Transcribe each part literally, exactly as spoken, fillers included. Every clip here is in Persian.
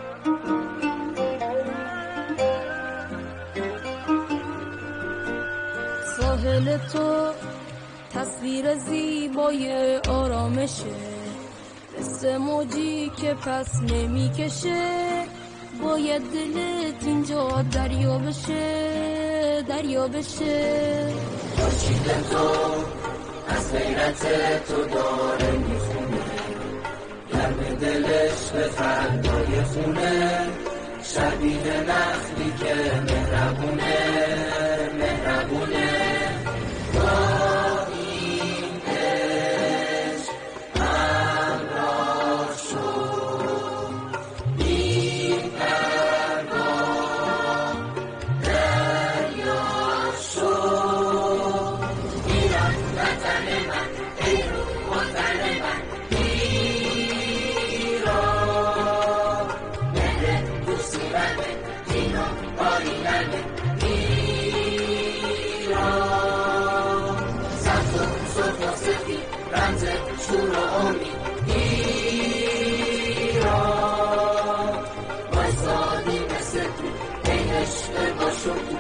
ساحل تو تصویر زیبای آرامشه، مثل موجی که پس نمیکشه. باید دلت اینجا دریا بشه، دریا بشه. خورشید تو از غیرت تو داره میخونه، گرم دلش به فردای خونه، شبیه نخلی که مهربونه، مهربونه. با این عشق همراه شد، این پرگاه دریا شد. ایران وطن من، ای رو وطن من، ایران مهر دوستی بنده، دین و آیینده. رمز شور و امید ایران، وایسادی مثل تو ای عشق با شکوه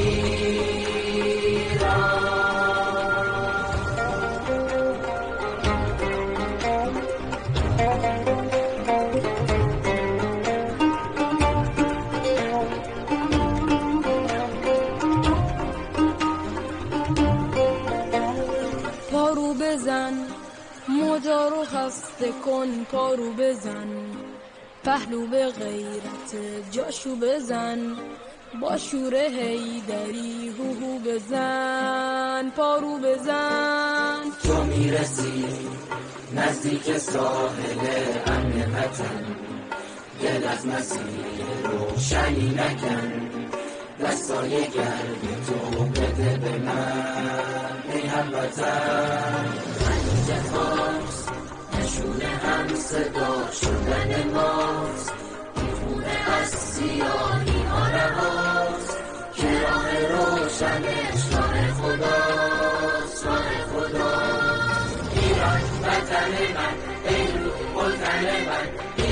پارو بزن موجا رو خسته کن، پارو بزن پهلو به غیرت جاشو بزن، با شور حیدری هوهو بزن، پارو بزن. تو میرسی نزدیک ساحل امن وطن، دل از مسیر روشنی نکن، دستای گرد تو بده به من ای هموطن. خلیج فارس نشون هم صدا شدن ماست، این خونه از سیاهی ها رهاست، که راه روشنش راه خداست، راه خداست. ایران وطن من، ای رو وطن من،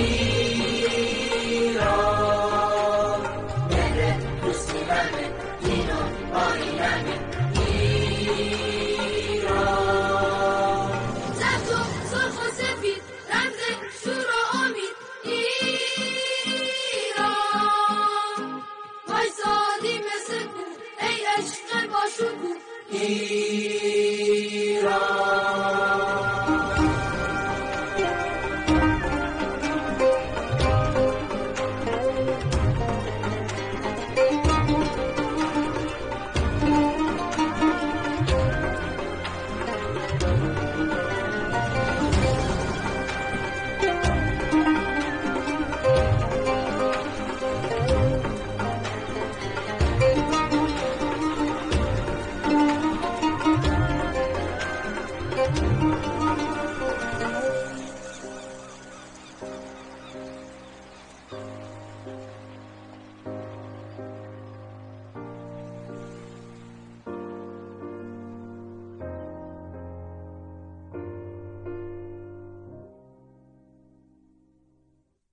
ایران مهر دوستی بنده، دین و آیینده. ایران سبز و سرخ و سفید رمز شور و امید ایران، وایسادی مثل کو ای عشق با شکوه ایران.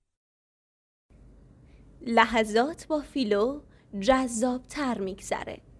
لحظات با فیلو جذاب تر میگذره.